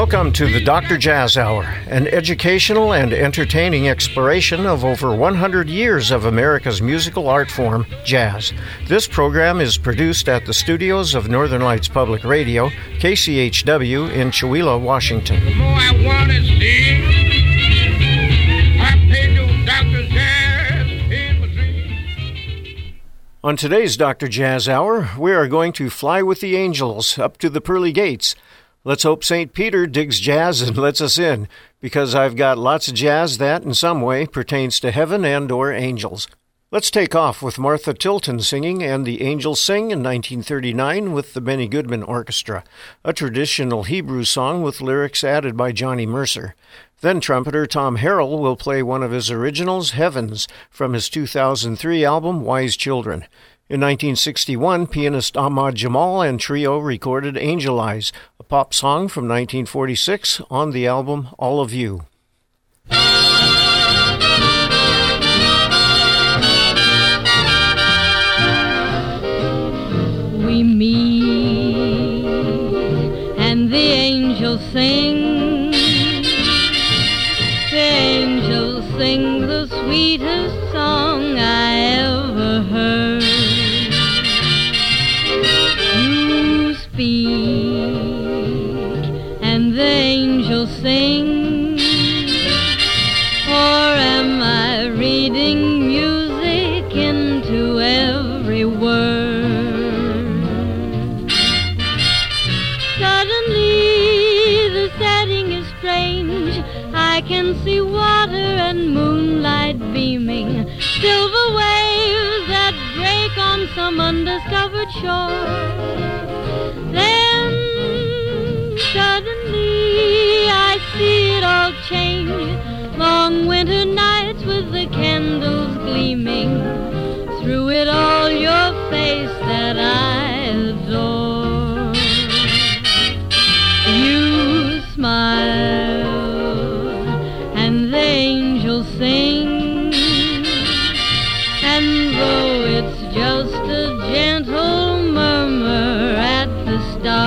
Welcome to the Dr. Jazz Hour, an educational and entertaining exploration of over 100 years of America's musical art form, jazz. This program is produced at the studios of Northern Lights Public Radio, KCHW in Chewelah, Washington. The more I want to see, I pay no Dr. Jazz in my dreams. On today's Dr. Jazz Hour, we are going to fly with the angels up to the pearly gates. Let's hope St. Peter digs jazz and lets us in, because I've got lots of jazz that, in some way, pertains to heaven and or angels. Let's take off with Martha Tilton singing And the Angels Sing in 1939 with the Benny Goodman Orchestra, a traditional Hebrew song with lyrics added by Johnny Mercer. Then trumpeter Tom Harrell will play one of his originals, Heavens, from his 2003 album Wise Children. In 1961, pianist Ahmad Jamal and trio recorded Angel Eyes, a pop song from 1946 on the album All of You. We meet and the angels sing. The angels sing the sweetest song I ever heard. You speak and the angels sing. Or am I reading music into every word? Suddenly the setting is strange. I can see water and moonlight beaming, silver waves that break on some undiscovered shore. Then suddenly I see it all change. Long winter nights with the candles gleaming. Through it all your face that I adore. You smile and the angels sing. And though it's just a gentle murmur at the start,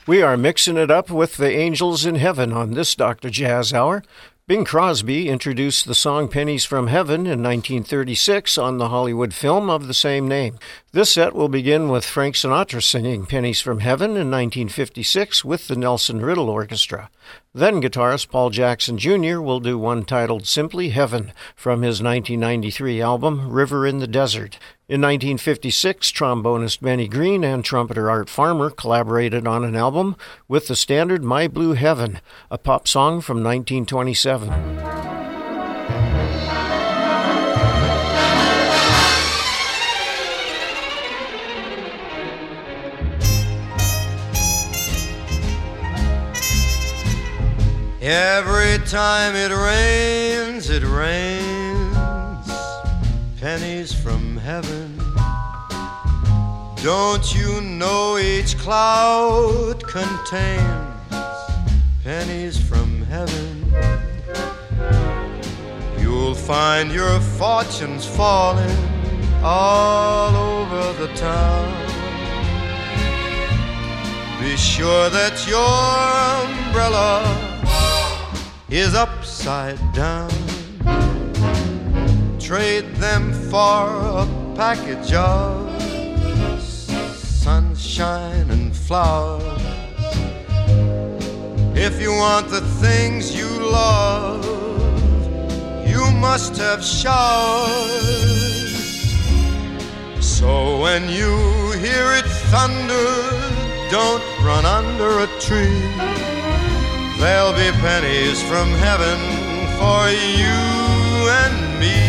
We are mixing it up with the Angels in Heaven on this Dr. Jazz Hour. Bing Crosby introduced the song Pennies from Heaven in 1936 on the Hollywood film of the same name. This set will begin with Frank Sinatra singing Pennies from Heaven in 1956 with the Nelson Riddle Orchestra. Then guitarist Paul Jackson Jr. will do one titled Simply Heaven from his 1993 album River in the Desert. In 1956, trombonist Benny Green and trumpeter Art Farmer collaborated on an album with the standard My Blue Heaven, a pop song from 1927. Every time it rains, pennies from heaven. Don't you know each cloud contains pennies from heaven? You'll find your fortunes falling all over the town. Be sure that your umbrella is upside down. Trade them for a package of sunshine and flowers. If you want the things you love, you must have showers. So when you hear it thunder, don't run under a tree. There'll be pennies from heaven for you and me.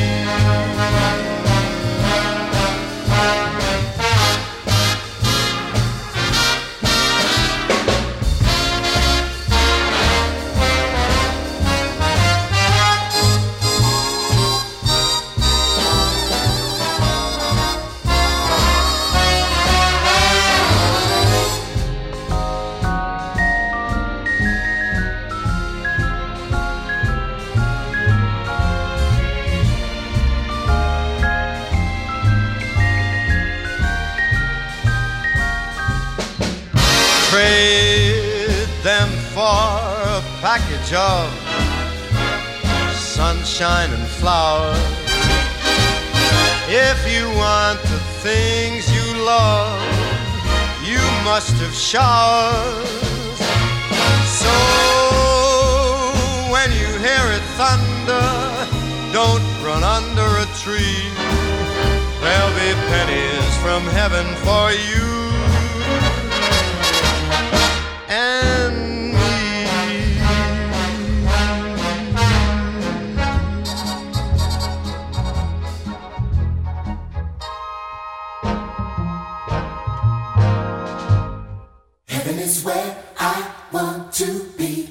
Trade them for a package of sunshine and flowers. If you want the things you love, you must have showers. So when you hear it thunder, don't run under a tree. There'll be pennies from heaven for you and me. Heaven is where I want to be.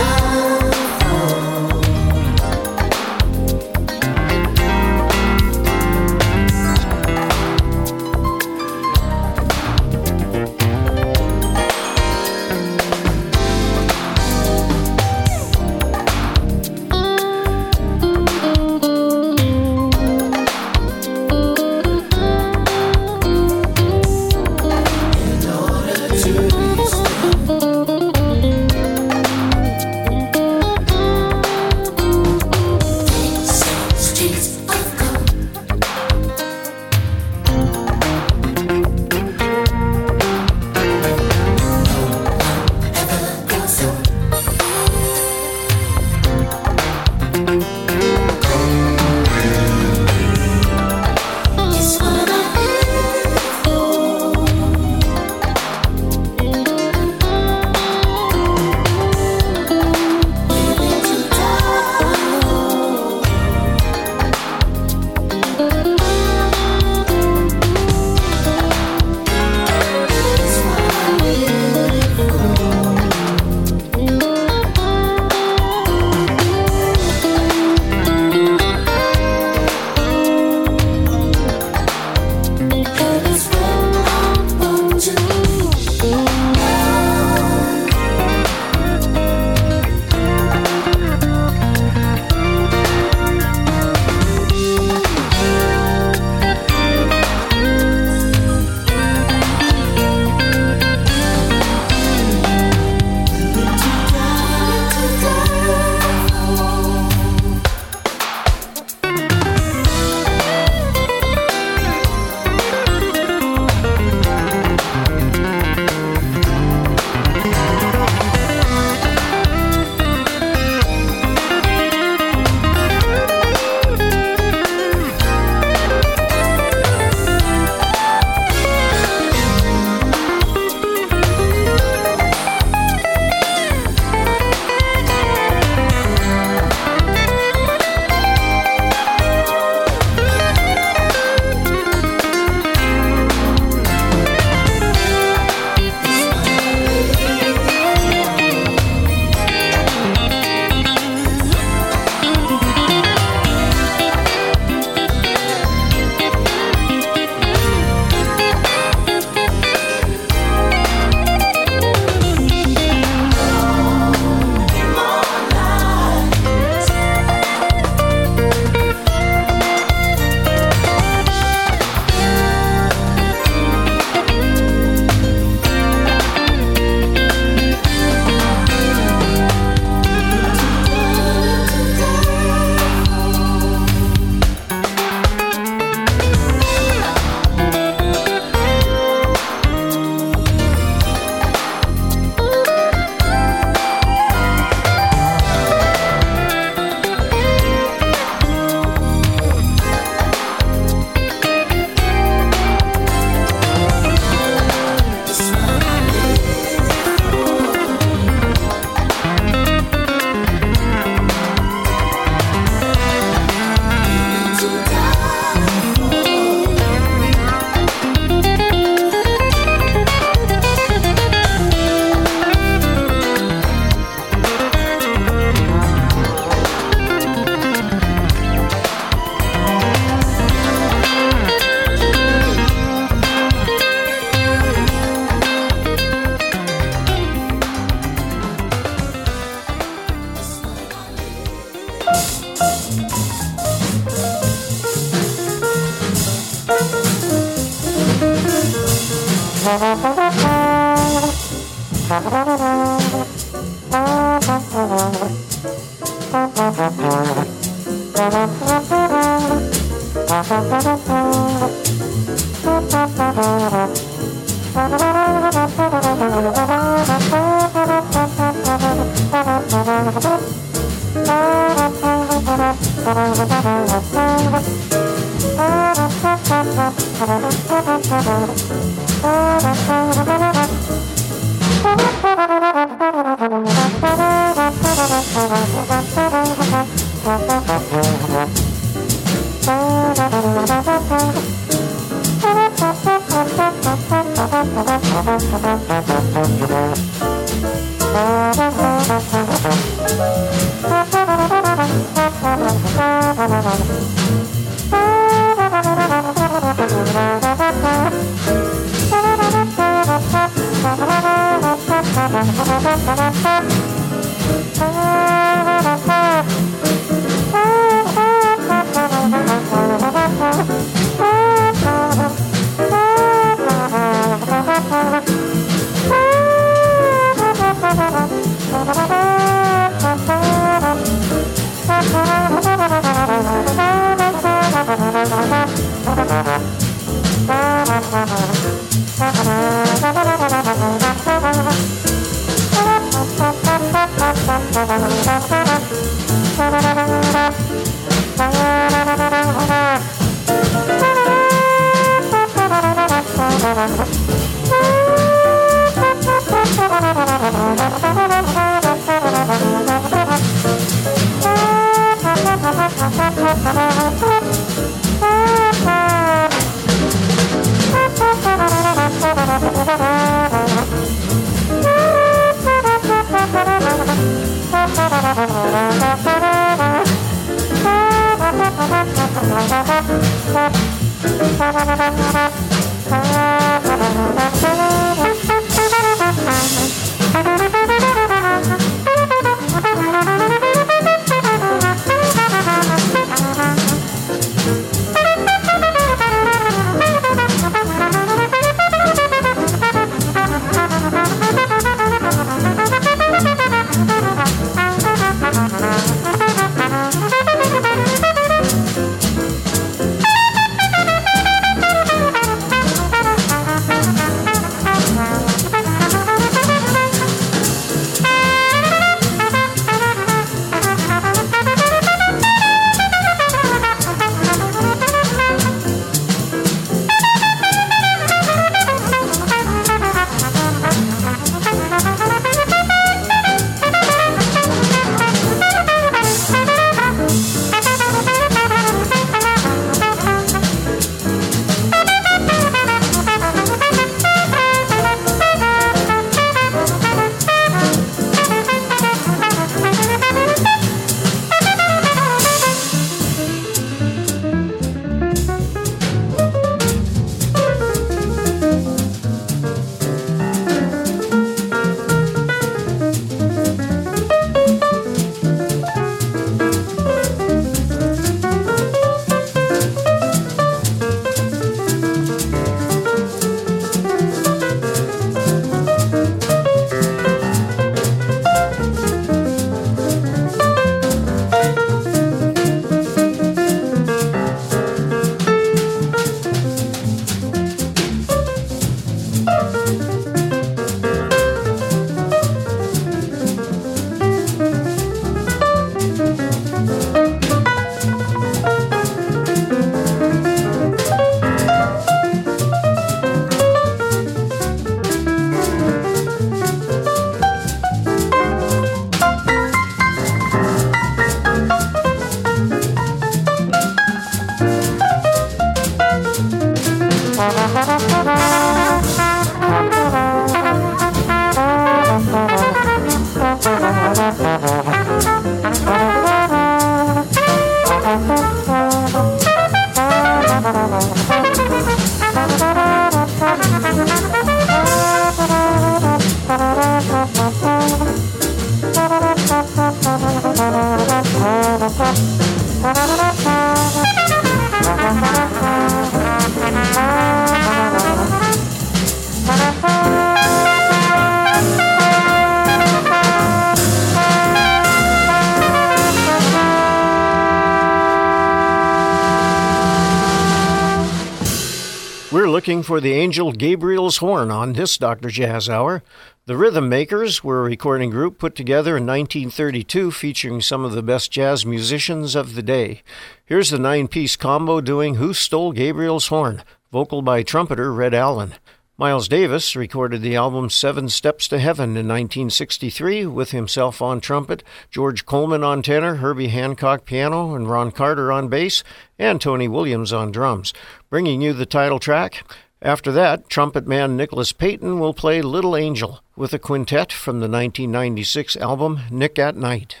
looking for the angel Gabriel's horn on this Dr. Jazz Hour. The Rhythm Makers were a recording group put together in 1932 featuring some of the best jazz musicians of the day. Here's the 9-piece combo doing Who Stole Gabriel's Horn, vocal by trumpeter Red Allen. Miles Davis recorded the album 7 Steps to Heaven in 1963 with himself on trumpet, George Coleman on tenor, Herbie Hancock piano, and Ron Carter on bass, and Tony Williams on drums, bringing you the title track. After that, trumpet man Nicholas Payton will play Little Angel with a quintet from the 1996 album Nick at Night.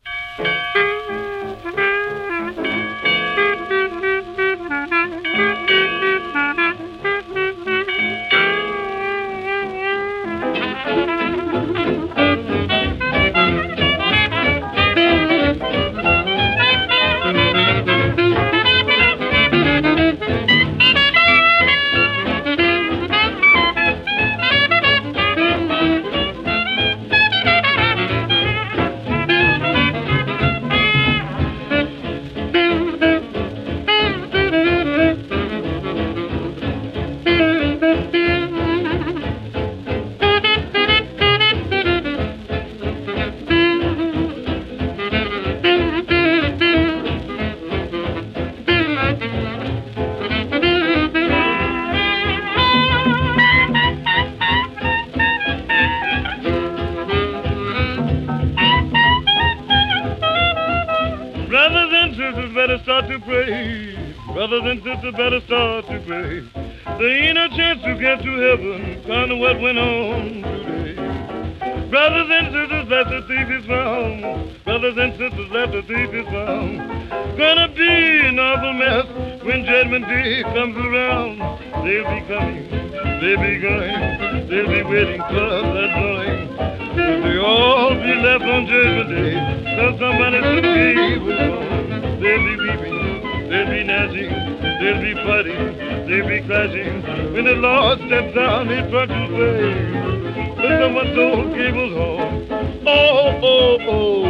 Brothers and sisters better start to pray. There ain't a chance to get to heaven, kind of what went on today. Brothers and sisters, let the thief is found. Brothers and sisters, let the thief is found. Gonna be an awful mess when judgment day comes around. They'll be coming, they'll be going, they'll be waiting for that blowing. But they all be left on judgment day, cause somebody took evil on. They'll be weeping, they'll be gnashing, they'll be fighting, they'll be crashing when the Lord steps down in front of the way. But someone stole Gable's horn. Oh, oh, oh.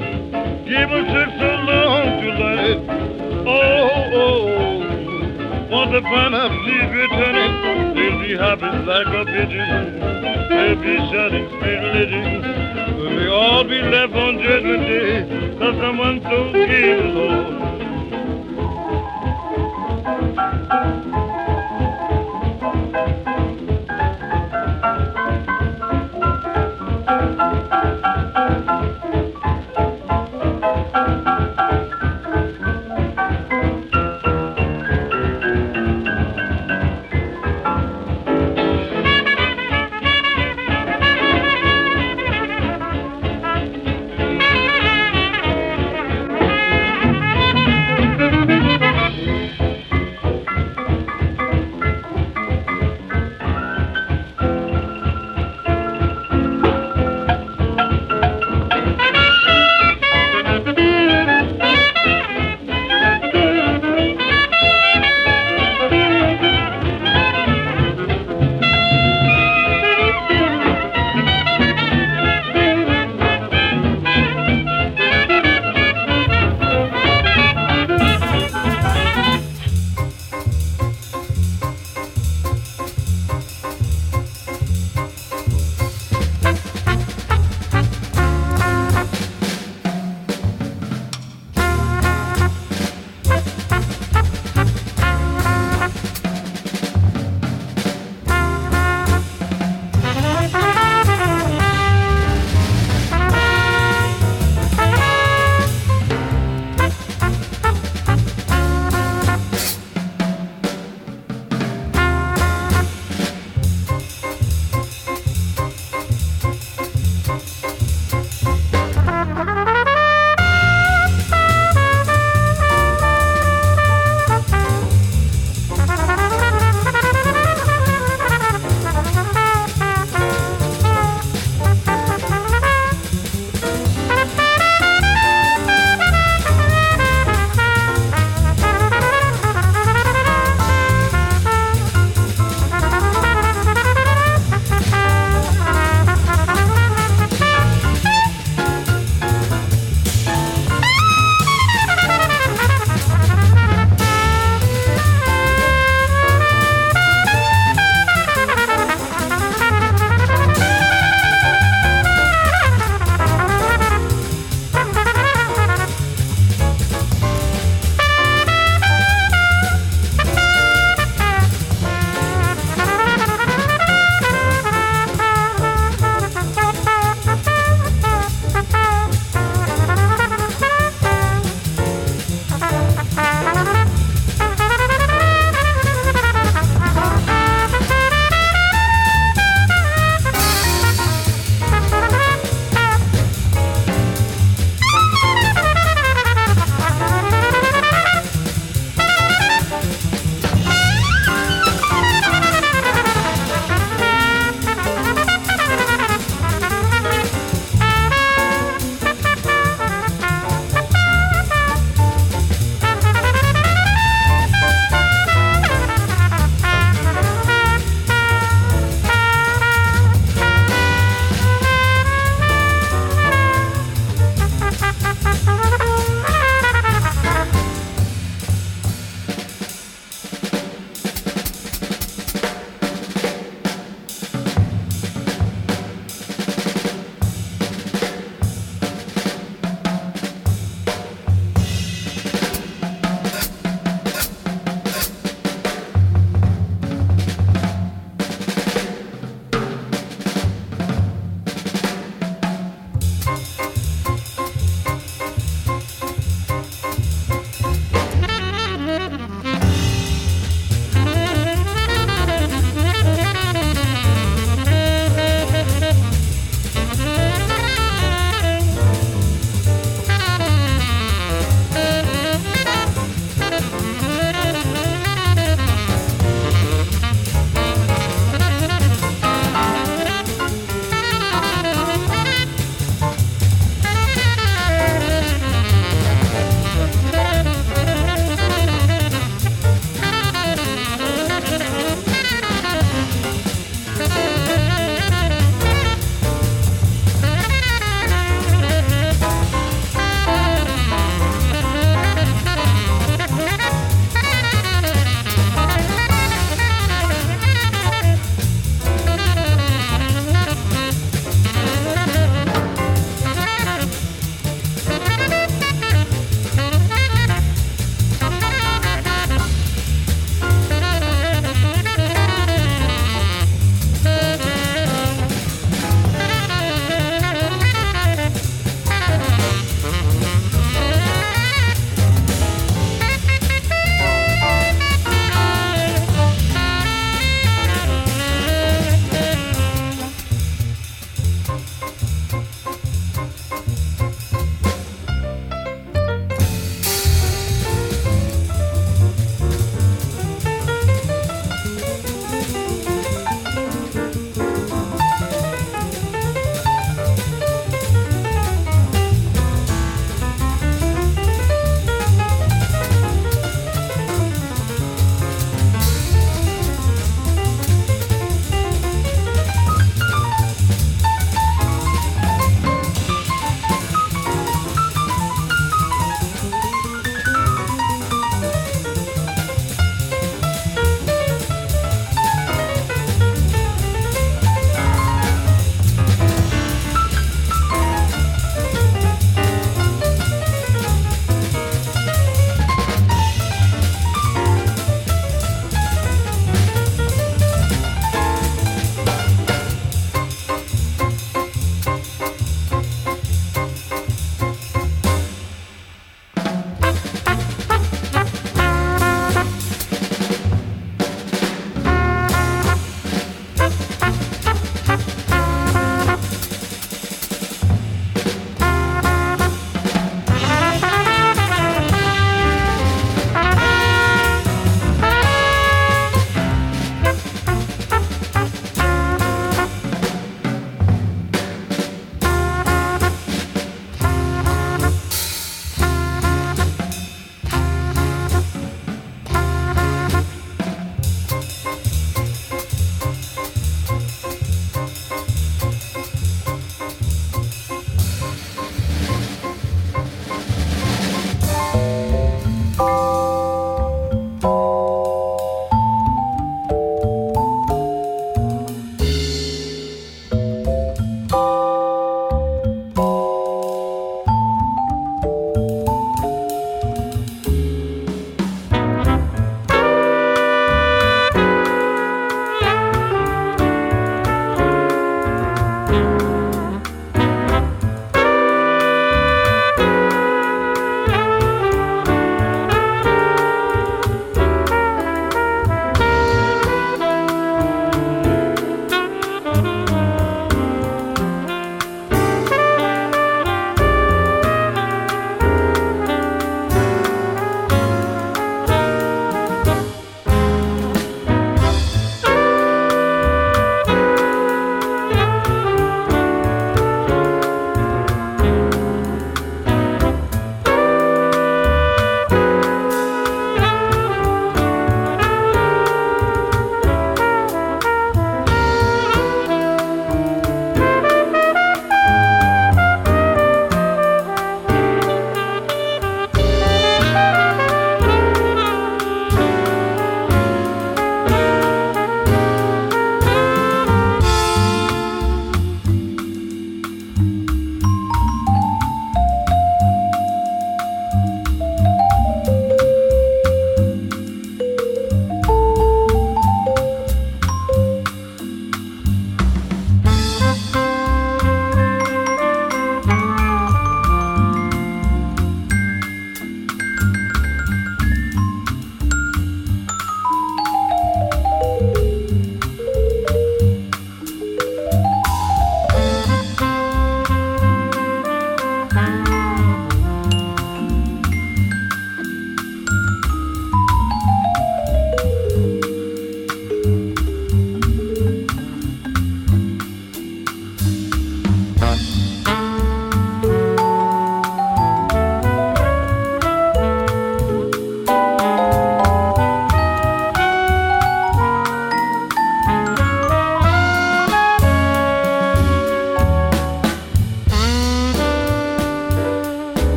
Gable took so long to learn it. Oh, oh. Once they find out she's returning, they'll be hopping like a pigeon. They'll be shouting sweet religion. But they all be left on judgment day, cause someone stole Gable's horn.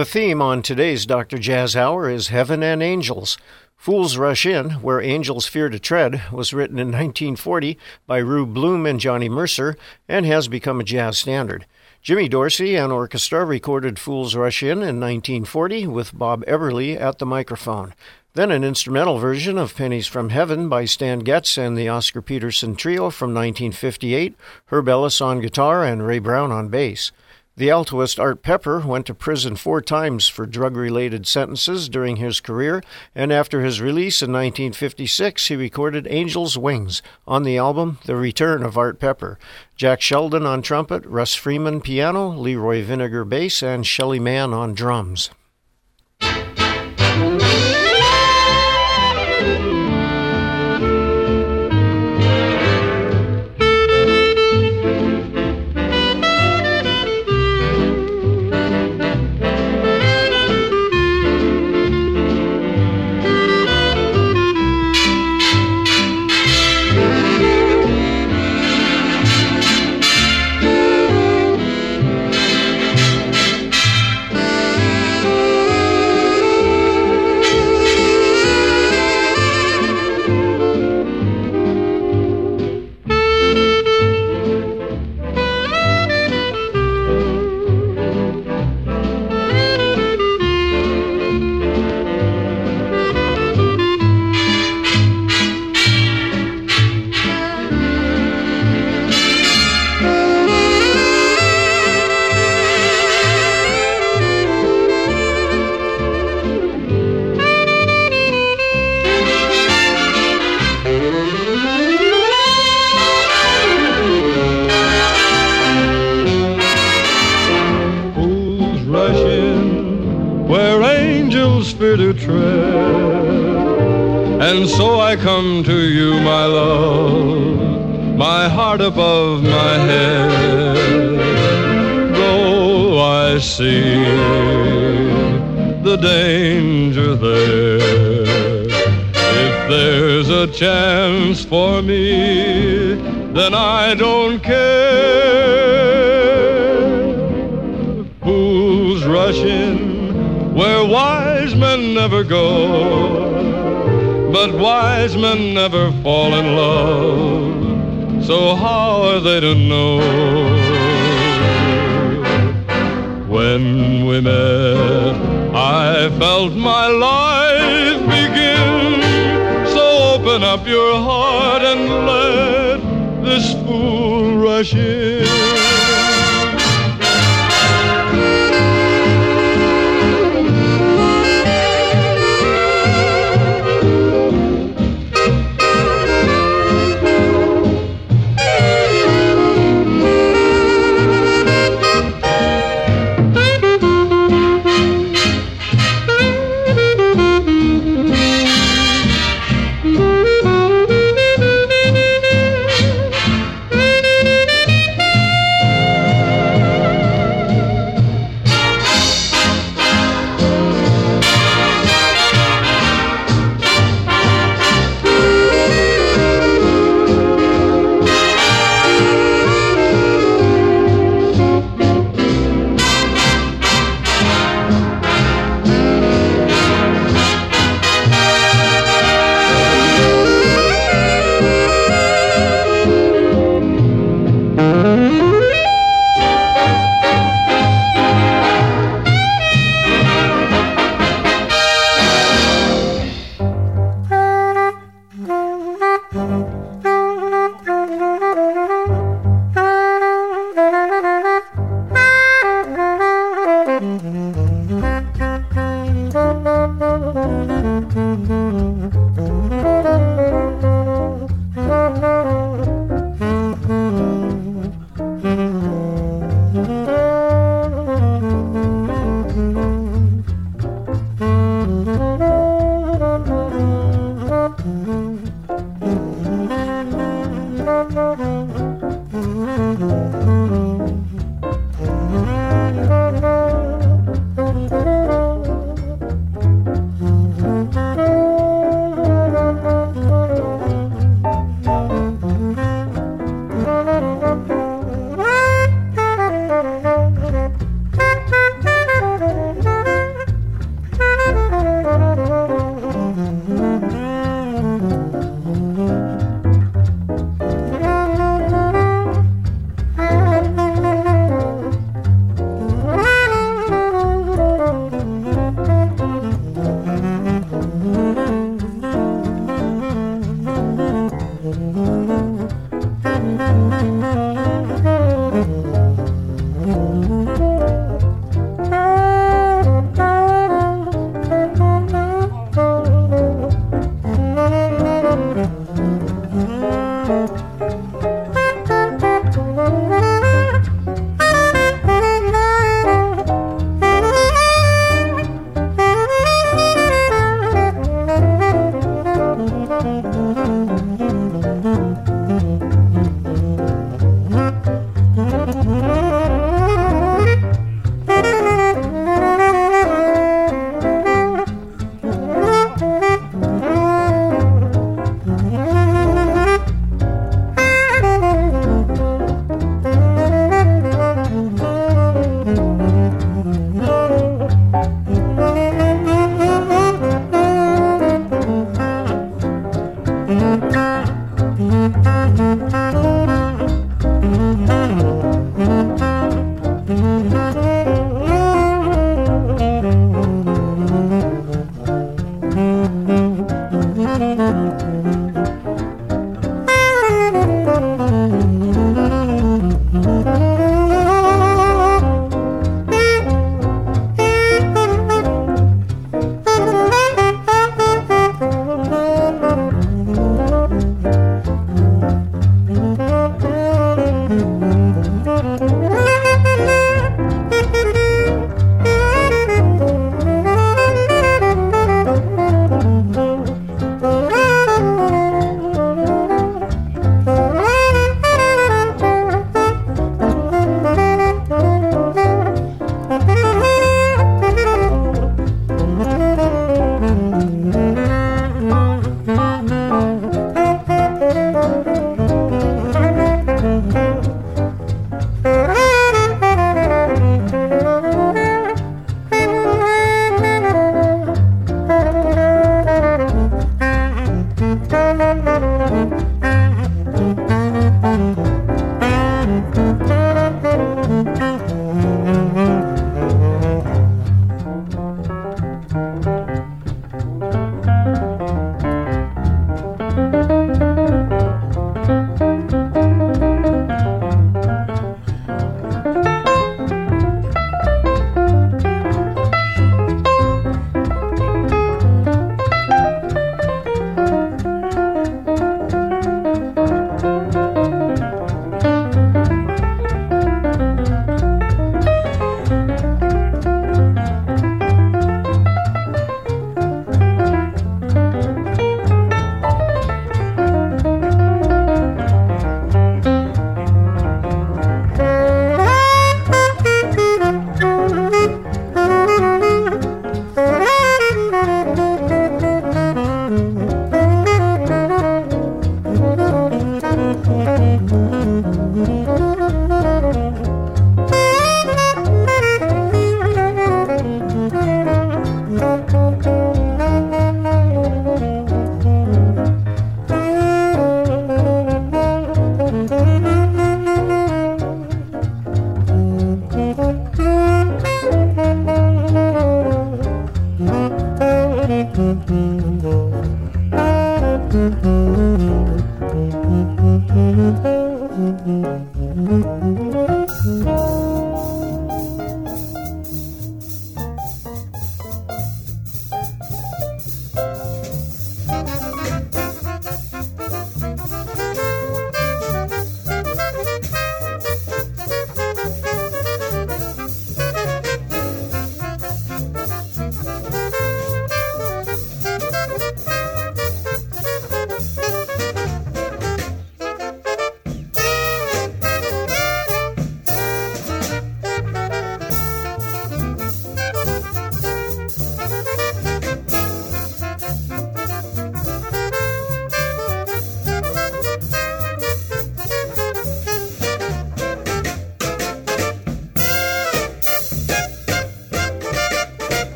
The theme on today's Dr. Jazz Hour is Heaven and Angels. Fools Rush In, Where Angels Fear to Tread, was written in 1940 by Rube Bloom and Johnny Mercer and has become a jazz standard. Jimmy Dorsey and orchestra recorded Fools Rush In 1940 with Bob Eberly at the microphone. Then an instrumental version of Pennies from Heaven by Stan Getz and the Oscar Peterson Trio from 1958, Herb Ellis on guitar and Ray Brown on bass. The altoist Art Pepper went to prison 4 times for drug-related sentences during his career, and after his release in 1956, he recorded Angel's Wings on the album The Return of Art Pepper. Jack Sheldon on trumpet, Russ Freeman piano, Leroy Vinegar bass, and Shelly Mann on drums. And so I come to you, my love, my heart above my head. Though I see the danger there, if there's a chance for me, then I don't care. Fools rush in where wise men never go, but wise men never fall in love, so how are they to know? When we met, I felt my life begin, so open up your heart and let this fool rush in.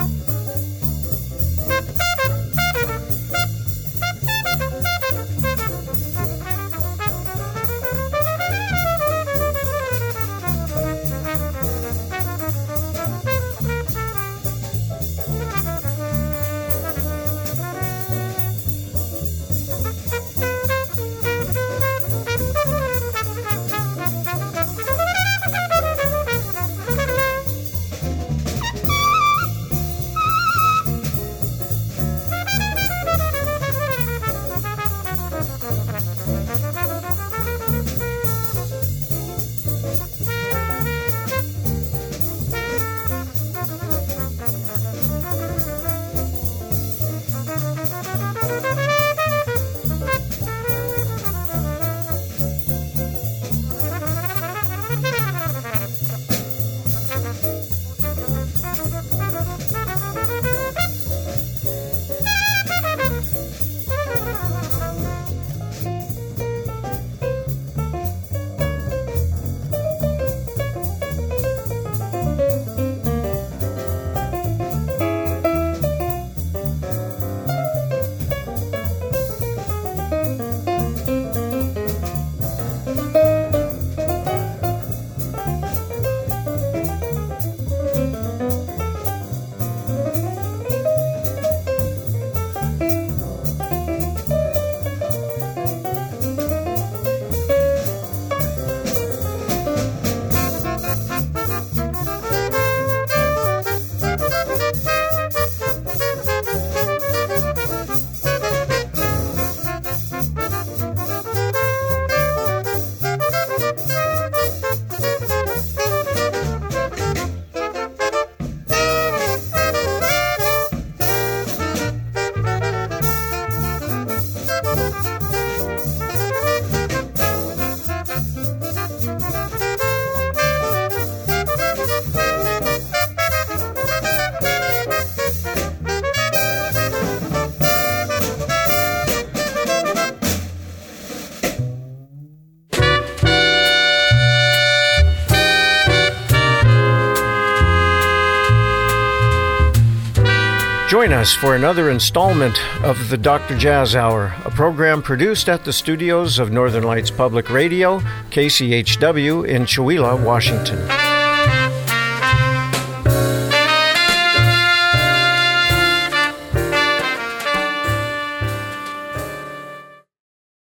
Join us for another installment of the Dr. Jazz Hour, a program produced at the studios of Northern Lights Public Radio, KCHW in Chewelah, Washington.